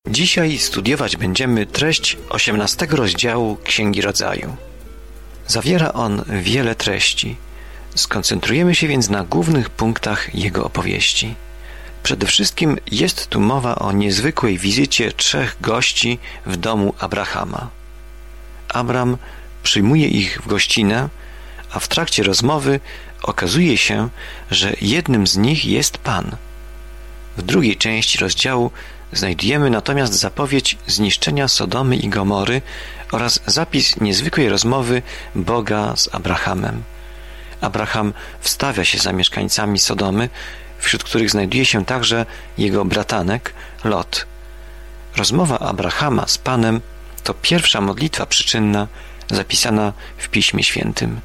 Dzisiaj studiować będziemy treść 18 rozdziału Księgi Rodzaju. Zawiera on wiele treści. Skoncentrujemy się więc na głównych punktach jego opowieści. Przede wszystkim jest tu mowa o niezwykłej wizycie 3 gości w domu Abrahama. Abram przyjmuje ich w gościnę, a w trakcie rozmowy okazuje się, że jednym z nich jest Pan. W drugiej części rozdziału znajdujemy natomiast zapowiedź zniszczenia Sodomy i Gomory oraz zapis niezwykłej rozmowy Boga z Abrahamem. Abraham wstawia się za mieszkańcami Sodomy, wśród których znajduje się także jego bratanek Lot. Rozmowa Abrahama z Panem to pierwsza modlitwa przyczynna zapisana w Piśmie Świętym.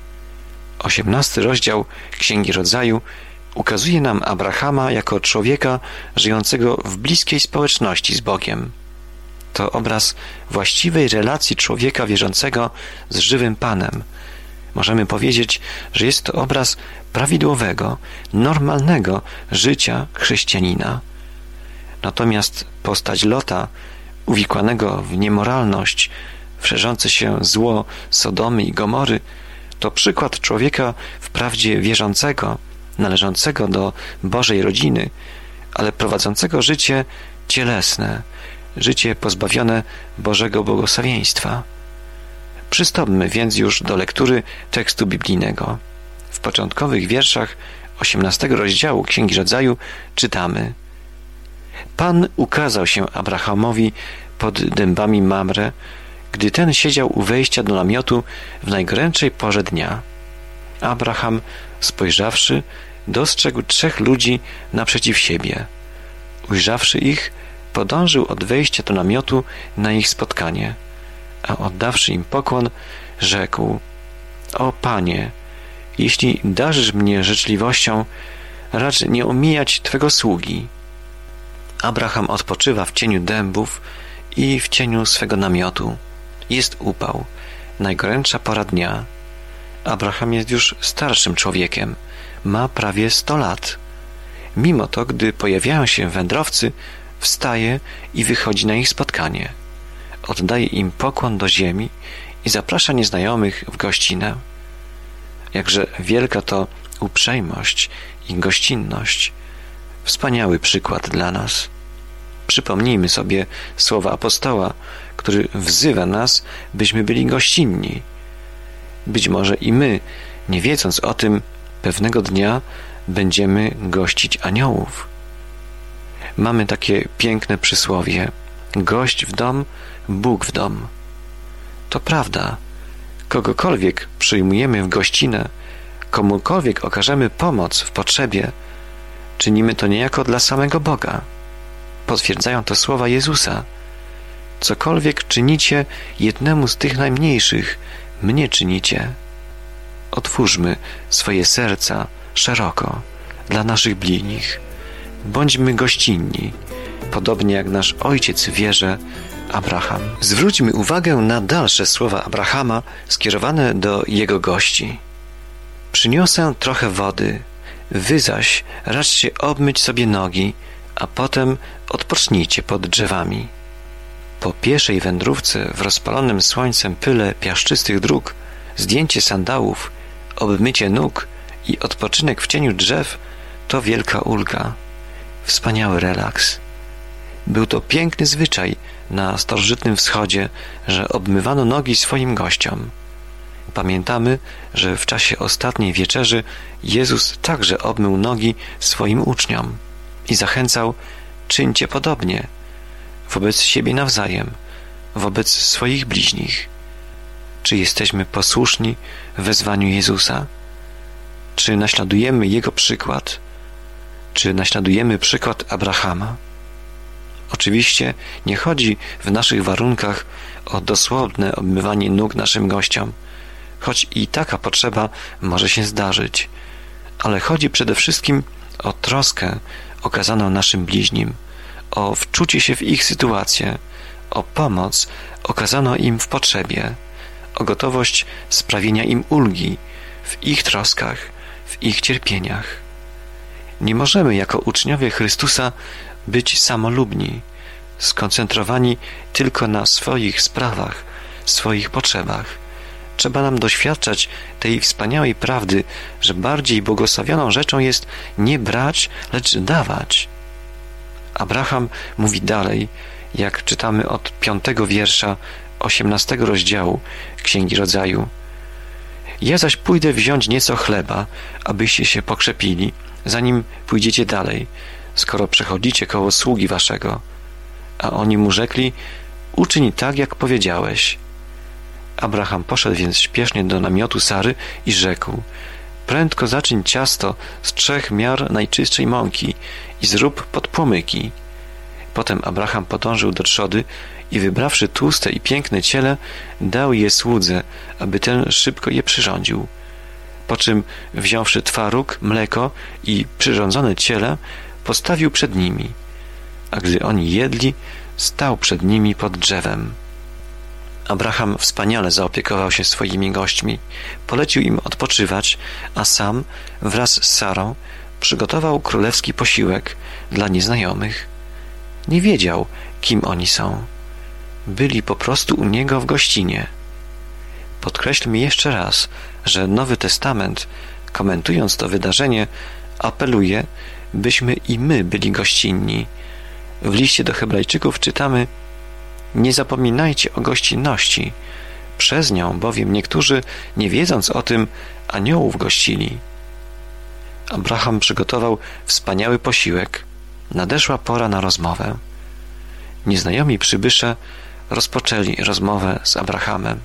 18 rozdział Księgi Rodzaju ukazuje nam Abrahama jako człowieka żyjącego w bliskiej społeczności z Bogiem. To obraz właściwej relacji człowieka wierzącego z żywym Panem. Możemy powiedzieć, że jest to obraz prawidłowego, normalnego życia chrześcijanina. Natomiast postać Lota, uwikłanego w niemoralność, w szerzące się zło Sodomy i Gomory, to przykład człowieka wprawdzie wierzącego, należącego do Bożej rodziny, ale prowadzącego życie cielesne, życie pozbawione Bożego błogosławieństwa. Przystąpmy więc już do lektury tekstu biblijnego. W początkowych wierszach 18 rozdziału Księgi Rodzaju czytamy: Pan ukazał się Abrahamowi pod dębami Mamre, gdy ten siedział u wejścia do namiotu w najgorętszej porze dnia. Abraham, spojrzawszy, dostrzegł 3 ludzi naprzeciw siebie. Ujrzawszy ich, podążył od wejścia do namiotu na ich spotkanie, a oddawszy im pokłon, rzekł: O Panie, jeśli darzysz mnie życzliwością, racz nie omijać Twego sługi. Abraham odpoczywa w cieniu dębów i w cieniu swego namiotu. Jest upał, najgorętsza pora dnia. Abraham jest już starszym człowiekiem, ma prawie 100 lat. Mimo to, gdy pojawiają się wędrowcy, wstaje i wychodzi na ich spotkanie. Oddaje im pokłon do ziemi i zaprasza nieznajomych w gościnę. Jakże wielka to uprzejmość i gościnność. Wspaniały przykład dla nas. Przypomnijmy sobie słowa apostoła, który wzywa nas, byśmy byli gościnni. Być może i my, nie wiedząc o tym, pewnego dnia będziemy gościć aniołów. Mamy takie piękne przysłowie: gość w dom, Bóg w dom. To prawda. Kogokolwiek przyjmujemy w gościnę, komukolwiek okażemy pomoc w potrzebie, czynimy to niejako dla samego Boga. Potwierdzają to słowa Jezusa: cokolwiek czynicie jednemu z tych najmniejszych, mnie czynicie. Otwórzmy swoje serca szeroko dla naszych bliźnich. Bądźmy gościnni, podobnie jak nasz ojciec w wierze Abraham. Zwróćmy uwagę na dalsze słowa Abrahama skierowane do jego gości. Przyniosę trochę wody, wy zaś raczcie obmyć sobie nogi, a potem odpocznijcie pod drzewami. Po pieszej wędrówce w rozpalonym słońcem pyle piaszczystych dróg, zdjęcie sandałów, obmycie nóg i odpoczynek w cieniu drzew to wielka ulga, wspaniały relaks. Był to piękny zwyczaj na starożytnym wschodzie, że obmywano nogi swoim gościom. Pamiętamy, że w czasie ostatniej wieczerzy Jezus także obmył nogi swoim uczniom i zachęcał: czyńcie podobnie wobec siebie nawzajem, wobec swoich bliźnich. Czy jesteśmy posłuszni wezwaniu Jezusa? Czy naśladujemy Jego przykład? Czy naśladujemy przykład Abrahama? Oczywiście nie chodzi w naszych warunkach o dosłowne obmywanie nóg naszym gościom, choć i taka potrzeba może się zdarzyć, ale chodzi przede wszystkim o troskę okazaną naszym bliźnim, o wczucie się w ich sytuację, o pomoc okazaną im w potrzebie, o gotowość sprawienia im ulgi w ich troskach, w ich cierpieniach. Nie możemy jako uczniowie Chrystusa być samolubni, skoncentrowani tylko na swoich sprawach, swoich potrzebach. Trzeba nam doświadczać tej wspaniałej prawdy, że bardziej błogosławioną rzeczą jest nie brać, lecz dawać. Abraham mówi dalej, jak czytamy od 5 wiersza 18 rozdziału Księgi Rodzaju. Ja zaś pójdę wziąć nieco chleba, abyście się pokrzepili, zanim pójdziecie dalej, skoro przechodzicie koło sługi waszego. A oni mu rzekli, uczyń tak, jak powiedziałeś. Abraham poszedł więc śpiesznie do namiotu Sary i rzekł, prędko zaczyń ciasto z 3 miar najczystszej mąki i zrób podpłomyki. Potem Abraham podążył do trzody i wybrawszy tłuste i piękne ciele, dał je słudze, aby ten szybko je przyrządził. Po czym, wziąwszy twaróg, mleko i przyrządzone ciele, postawił przed nimi. A gdy oni jedli, stał przed nimi pod drzewem. Abraham wspaniale zaopiekował się swoimi gośćmi, polecił im odpoczywać, a sam wraz z Sarą przygotował królewski posiłek dla nieznajomych. Nie wiedział, kim oni są. Byli po prostu u niego w gościnie. Podkreślmy jeszcze raz, że Nowy Testament, komentując to wydarzenie, apeluje, byśmy i my byli gościnni. W liście do Hebrajczyków czytamy: nie zapominajcie o gościnności, przez nią bowiem niektórzy, nie wiedząc o tym, aniołów gościli. Abraham przygotował wspaniały posiłek. Nadeszła pora na rozmowę. Nieznajomi przybysze rozpoczęli rozmowę z Abrahamem.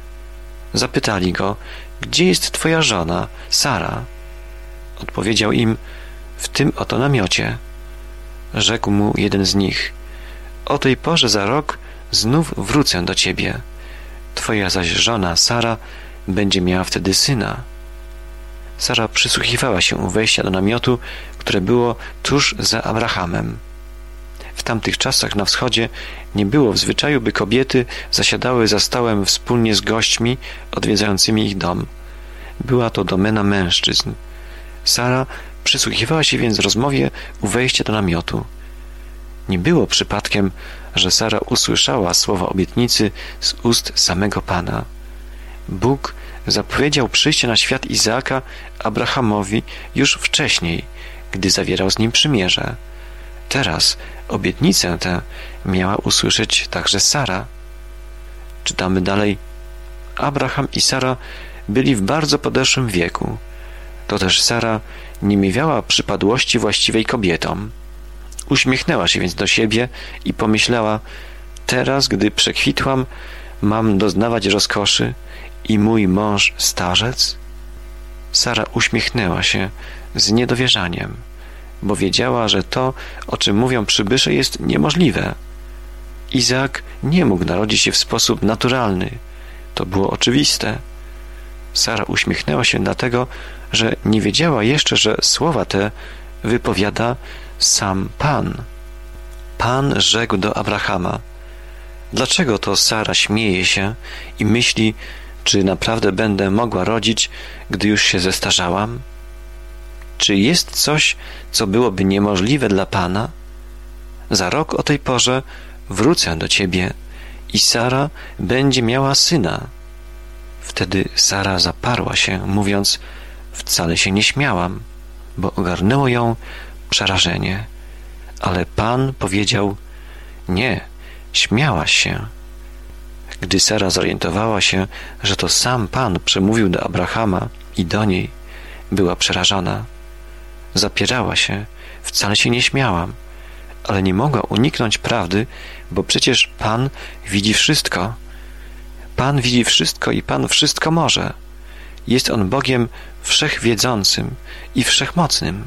Zapytali go, gdzie jest twoja żona, Sara? Odpowiedział im, w tym oto namiocie. Rzekł mu jeden z nich, o tej porze za rok znów wrócę do ciebie. Twoja zaś żona, Sara, będzie miała wtedy syna. Sara przysłuchiwała się u wejścia do namiotu, które było tuż za Abrahamem. W tamtych czasach na wschodzie nie było w zwyczaju, by kobiety zasiadały za stołem wspólnie z gośćmi odwiedzającymi ich dom. Była to domena mężczyzn. Sara przysłuchiwała się więc rozmowie u wejścia do namiotu. Nie było przypadkiem, że Sara usłyszała słowa obietnicy z ust samego Pana. Bóg zapowiedział przyjście na świat Izaaka Abrahamowi już wcześniej, gdy zawierał z nim przymierze. Teraz obietnicę tę miała usłyszeć także Sara. Czytamy dalej. Abraham i Sara byli w bardzo podeszłym wieku. To też Sara nie miewała przypadłości właściwej kobietom. Uśmiechnęła się więc do siebie i pomyślała, teraz, gdy przekwitłam, mam doznawać rozkoszy i mój mąż starzec? Sara uśmiechnęła się z niedowierzaniem, bo wiedziała, że to, o czym mówią przybysze, jest niemożliwe. Izaak nie mógł narodzić się w sposób naturalny. To było oczywiste. Sara uśmiechnęła się dlatego, że nie wiedziała jeszcze, że słowa te wypowiada sam Pan. Pan rzekł do Abrahama: dlaczego to Sara śmieje się i myśli, czy naprawdę będę mogła rodzić, gdy już się zestarzałam? Czy jest coś, co byłoby niemożliwe dla Pana? Za rok o tej porze wrócę do ciebie i Sara będzie miała syna. Wtedy Sara zaparła się, mówiąc, wcale się nie śmiałam, bo ogarnęło ją przerażenie. Ale Pan powiedział, nie, śmiałaś się. Gdy Sara zorientowała się, że to sam Pan przemówił do Abrahama i do niej, była przerażona. Zapierała się, wcale się nie śmiałam, ale nie mogła uniknąć prawdy, bo przecież Pan widzi wszystko. Pan widzi wszystko i Pan wszystko może. Jest On Bogiem wszechwiedzącym i wszechmocnym.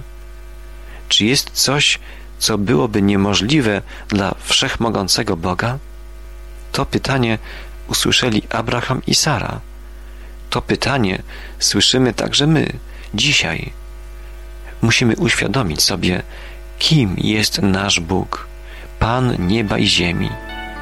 Czy jest coś, co byłoby niemożliwe dla wszechmogącego Boga? To pytanie usłyszeli Abraham i Sara. To pytanie słyszymy także my, dzisiaj. Musimy uświadomić sobie, kim jest nasz Bóg, Pan nieba i ziemi.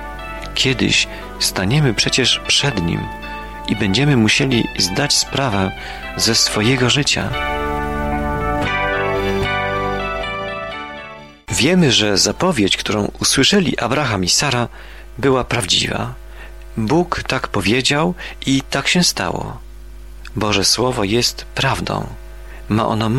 Kiedyś staniemy przecież przed Nim i będziemy musieli zdać sprawę ze swojego życia. Wiemy, że zapowiedź, którą usłyszeli Abraham i Sara, była prawdziwa. Bóg tak powiedział i tak się stało. Boże Słowo jest prawdą. Ma ono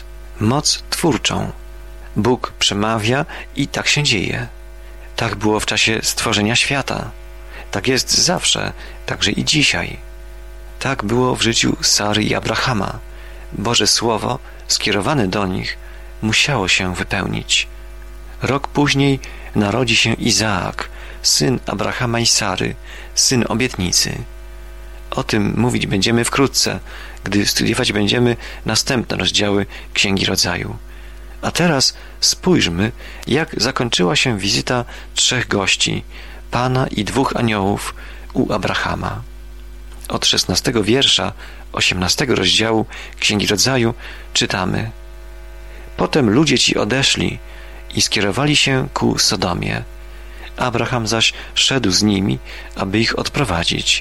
moc twórczą. Bóg przemawia i tak się dzieje. Tak było w czasie stworzenia świata. Tak jest zawsze, także i dzisiaj. Tak było w życiu Sary i Abrahama. Boże Słowo, skierowane do nich, musiało się wypełnić. Rok później narodzi się Izaak, syn Abrahama i Sary, syn obietnicy. O tym mówić będziemy wkrótce, gdy studiować będziemy następne rozdziały Księgi Rodzaju. A teraz spójrzmy, jak zakończyła się wizyta 3 gości, Pana i 2 aniołów u Abrahama. Od 16 wiersza 18 rozdziału Księgi Rodzaju czytamy: Potem ludzie ci odeszli i skierowali się ku Sodomie. Abraham zaś szedł z nimi, aby ich odprowadzić.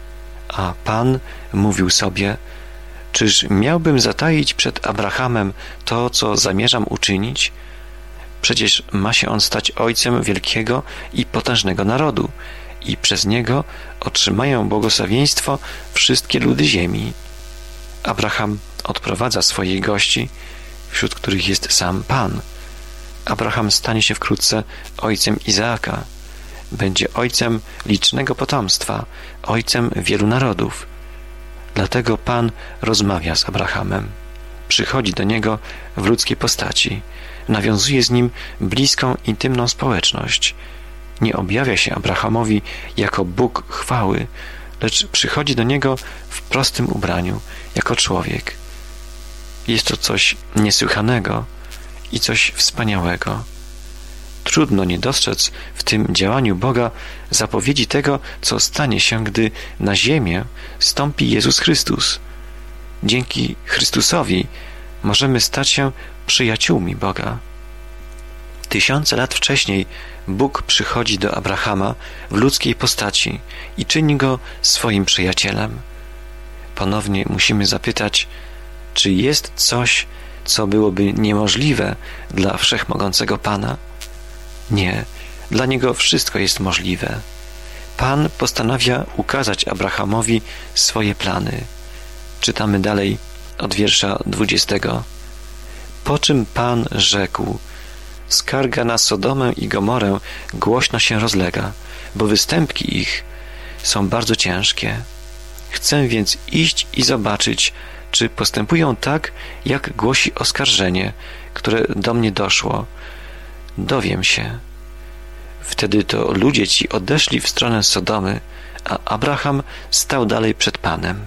A Pan mówił sobie: Czyż miałbym zataić przed Abrahamem to, co zamierzam uczynić? Przecież ma się on stać ojcem wielkiego i potężnego narodu i przez niego otrzymają błogosławieństwo wszystkie ludy ziemi. Abraham odprowadza swoich gości, wśród których jest sam Pan. Abraham stanie się wkrótce ojcem Izaaka. Będzie ojcem licznego potomstwa, ojcem wielu narodów. Dlatego Pan rozmawia z Abrahamem. Przychodzi do niego w ludzkiej postaci. Nawiązuje z nim bliską, intymną społeczność. Nie objawia się Abrahamowi jako Bóg chwały, lecz przychodzi do niego w prostym ubraniu, jako człowiek. Jest to coś niesłychanego i coś wspaniałego. Trudno nie dostrzec w tym działaniu Boga zapowiedzi tego, co stanie się, gdy na ziemię stąpi Jezus Chrystus. Dzięki Chrystusowi możemy stać się przyjaciółmi Boga. 1000 lat wcześniej Bóg przychodzi do Abrahama w ludzkiej postaci i czyni go swoim przyjacielem. Ponownie musimy zapytać, czy jest coś, co byłoby niemożliwe dla wszechmogącego Pana? Nie, dla Niego wszystko jest możliwe. Pan postanawia ukazać Abrahamowi swoje plany. Czytamy dalej od wiersza 20. Po czym Pan rzekł: Skarga na Sodomę i Gomorę głośno się rozlega, bo występki ich są bardzo ciężkie. Chcę więc iść i zobaczyć, czy postępują tak, jak głosi oskarżenie, które do mnie doszło. Dowiem się. Wtedy to ludzie ci odeszli w stronę Sodomy, a Abraham stał dalej przed Panem.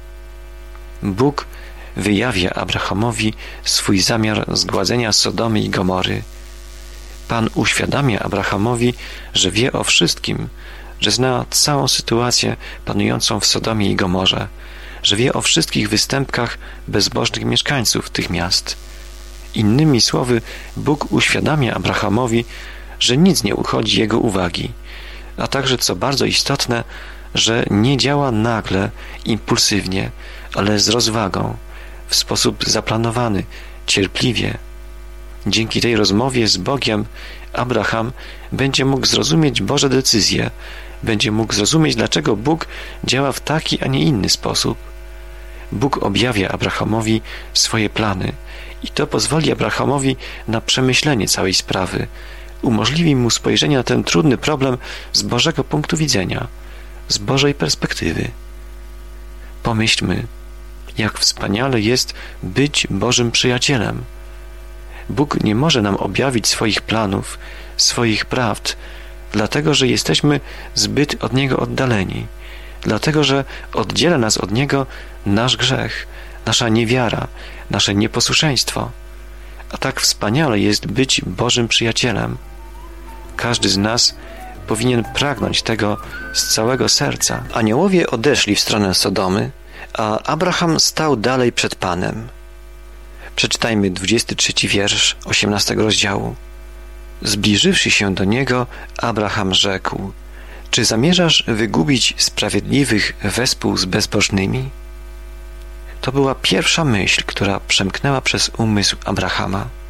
Bóg wyjawia Abrahamowi swój zamiar zgładzenia Sodomy i Gomory. Pan uświadamia Abrahamowi, że wie o wszystkim, że zna całą sytuację panującą w Sodomie i Gomorze, że wie o wszystkich występkach bezbożnych mieszkańców tych miast. Innymi słowy, Bóg uświadamia Abrahamowi, że nic nie uchodzi jego uwagi, a także, co bardzo istotne, że nie działa nagle, impulsywnie, ale z rozwagą, w sposób zaplanowany, cierpliwie. Dzięki tej rozmowie z Bogiem Abraham będzie mógł zrozumieć Boże decyzje, będzie mógł zrozumieć, dlaczego Bóg działa w taki, a nie inny sposób. Bóg objawia Abrahamowi swoje plany i to pozwoli Abrahamowi na przemyślenie całej sprawy, umożliwi mu spojrzenie na ten trudny problem z Bożego punktu widzenia, z Bożej perspektywy. Pomyślmy, jak wspaniale jest być Bożym przyjacielem. Bóg nie może nam objawić swoich planów, swoich prawd, dlatego że jesteśmy zbyt od Niego oddaleni, dlatego że oddziela nas od Niego nasz grzech, nasza niewiara, nasze nieposłuszeństwo. A tak wspaniale jest być Bożym przyjacielem. Każdy z nas powinien pragnąć tego z całego serca. Aniołowie odeszli w stronę Sodomy, a Abraham stał dalej przed Panem. Przeczytajmy 23 wiersz 18 rozdziału. Zbliżywszy się do niego, Abraham rzekł: Czy zamierzasz wygubić sprawiedliwych wespół z bezbożnymi? To była pierwsza myśl, która przemknęła przez umysł Abrahama.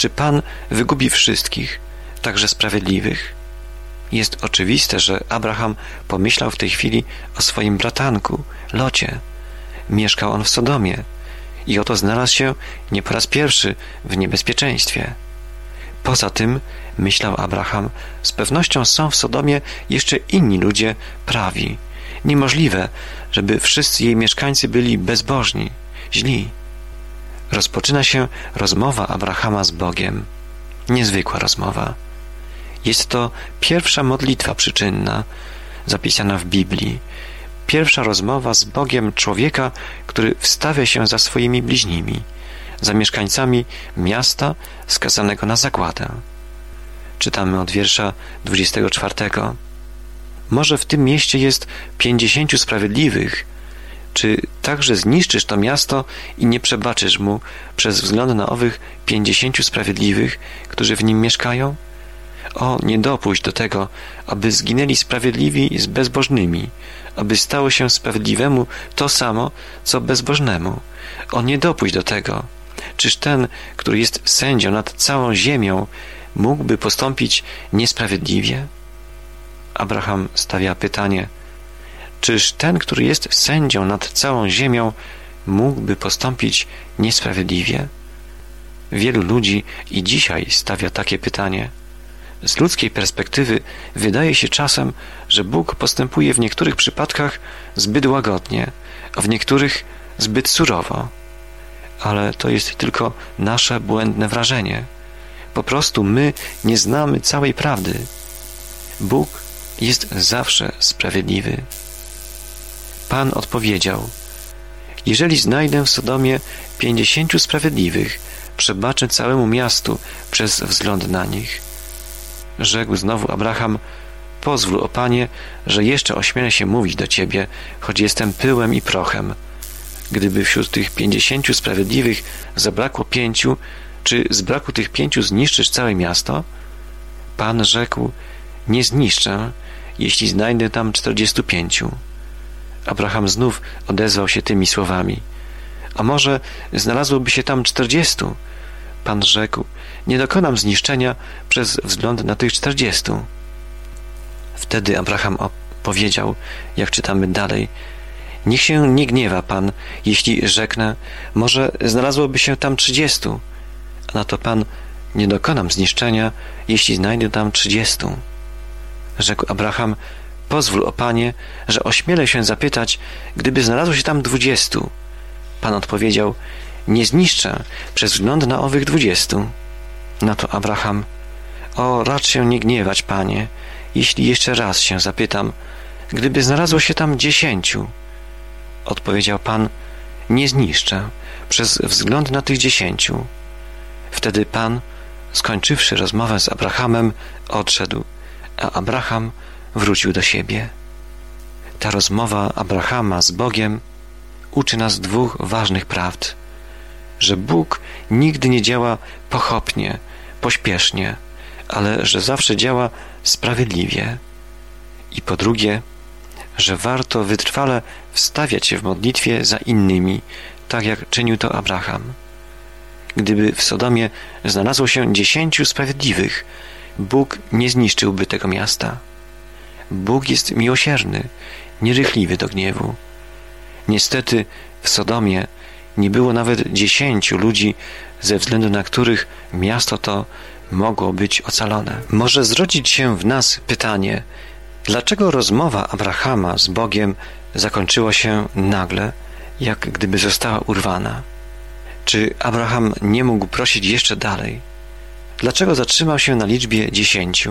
Czy Pan wygubi wszystkich, także sprawiedliwych? Jest oczywiste, że Abraham pomyślał w tej chwili o swoim bratanku, Locie. Mieszkał on w Sodomie i oto znalazł się nie po raz pierwszy w niebezpieczeństwie. Poza tym, myślał Abraham, z pewnością są w Sodomie jeszcze inni ludzie prawi. Niemożliwe, żeby wszyscy jej mieszkańcy byli bezbożni, źli. Rozpoczyna się rozmowa Abrahama z Bogiem. Niezwykła rozmowa. Jest to pierwsza modlitwa przyczynna, zapisana w Biblii. Pierwsza rozmowa z Bogiem człowieka, który wstawia się za swoimi bliźnimi, za mieszkańcami miasta skazanego na zagładę. Czytamy od wiersza 24. Może w tym mieście jest 50 sprawiedliwych. Czy także zniszczysz to miasto i nie przebaczysz mu przez wzgląd na owych 50 sprawiedliwych, którzy w nim mieszkają? O, nie dopuść do tego, aby zginęli sprawiedliwi z bezbożnymi, aby stało się sprawiedliwemu to samo, co bezbożnemu. O, nie dopuść do tego. Czyż ten, który jest sędzią nad całą ziemią, mógłby postąpić niesprawiedliwie? Abraham stawia pytanie: czyż ten, który jest sędzią nad całą ziemią, mógłby postąpić niesprawiedliwie? Wielu ludzi i dzisiaj stawia takie pytanie. Z ludzkiej perspektywy wydaje się czasem, że Bóg postępuje w niektórych przypadkach zbyt łagodnie, a w niektórych zbyt surowo. Ale to jest tylko nasze błędne wrażenie. Po prostu my nie znamy całej prawdy. Bóg jest zawsze sprawiedliwy. Pan odpowiedział: jeżeli znajdę w Sodomie 50 sprawiedliwych, przebaczę całemu miastu przez wzgląd na nich. Rzekł znowu Abraham: pozwól, o Panie, że jeszcze ośmielę się mówić do Ciebie, choć jestem pyłem i prochem. Gdyby wśród tych 50 sprawiedliwych zabrakło 5, czy z braku tych 5 zniszczysz całe miasto? Pan rzekł: nie zniszczę, jeśli znajdę tam 45. Abraham znów odezwał się tymi słowami: a może znalazłoby się tam 40? Pan rzekł: nie dokonam zniszczenia przez wzgląd na tych 40. Wtedy Abraham powiedział, jak czytamy dalej: niech się nie gniewa Pan, jeśli rzeknę, może znalazłoby się tam 30. A na to Pan: nie dokonam zniszczenia, jeśli znajdę tam 30. Rzekł Abraham: pozwól, o Panie, że ośmielę się zapytać, gdyby znalazło się tam 20. Pan odpowiedział: nie zniszczę przez wzgląd na owych 20. Na to Abraham: o, racz się nie gniewać, Panie, jeśli jeszcze raz się zapytam, gdyby znalazło się tam 10. Odpowiedział Pan: nie zniszczę przez wzgląd na tych 10. Wtedy Pan, skończywszy rozmowę z Abrahamem, odszedł, a Abraham wrócił do siebie. Ta rozmowa Abrahama z Bogiem uczy nas 2 ważnych prawd: że Bóg nigdy nie działa pochopnie, pośpiesznie, ale że zawsze działa sprawiedliwie. I po drugie, że warto wytrwale wstawiać się w modlitwie za innymi, tak jak czynił to Abraham. Gdyby w Sodomie znalazło się 10 sprawiedliwych, Bóg nie zniszczyłby tego miasta. Bóg jest miłosierny, nierychliwy do gniewu. Niestety w Sodomie nie było nawet 10 ludzi, ze względu na których miasto to mogło być ocalone. Może zrodzić się w nas pytanie, dlaczego rozmowa Abrahama z Bogiem zakończyła się nagle, jak gdyby została urwana? Czy Abraham nie mógł prosić jeszcze dalej? Dlaczego zatrzymał się na liczbie 10?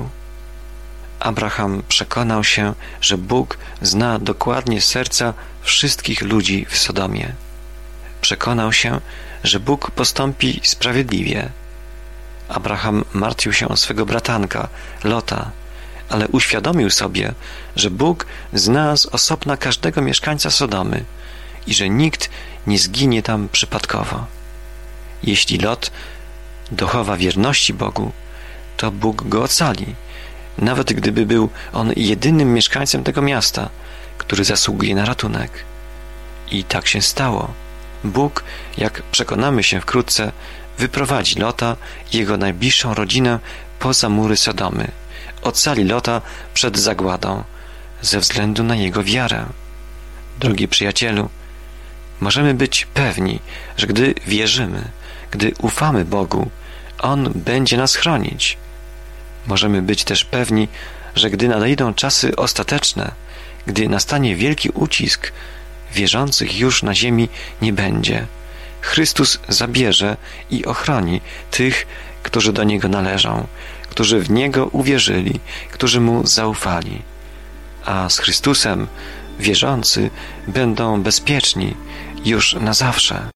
Abraham przekonał się, że Bóg zna dokładnie serca wszystkich ludzi w Sodomie. Przekonał się, że Bóg postąpi sprawiedliwie. Abraham martwił się o swego bratanka, Lota, ale uświadomił sobie, że Bóg zna z osobna każdego mieszkańca Sodomy i że nikt nie zginie tam przypadkowo. Jeśli Lot dochowa wierności Bogu, to Bóg go ocali, nawet gdyby był on jedynym mieszkańcem tego miasta, który zasługuje na ratunek. I tak się stało. Bóg, jak przekonamy się wkrótce, wyprowadzi Lota i jego najbliższą rodzinę poza mury Sodomy. Ocali Lota przed zagładą ze względu na jego wiarę. Drogi przyjacielu, możemy być pewni, że gdy wierzymy, gdy ufamy Bogu, On będzie nas chronić. Możemy być też pewni, że gdy nadejdą czasy ostateczne, gdy nastanie wielki ucisk, wierzących już na ziemi nie będzie. Chrystus zabierze i ochroni tych, którzy do Niego należą, którzy w Niego uwierzyli, którzy Mu zaufali. A z Chrystusem wierzący będą bezpieczni już na zawsze.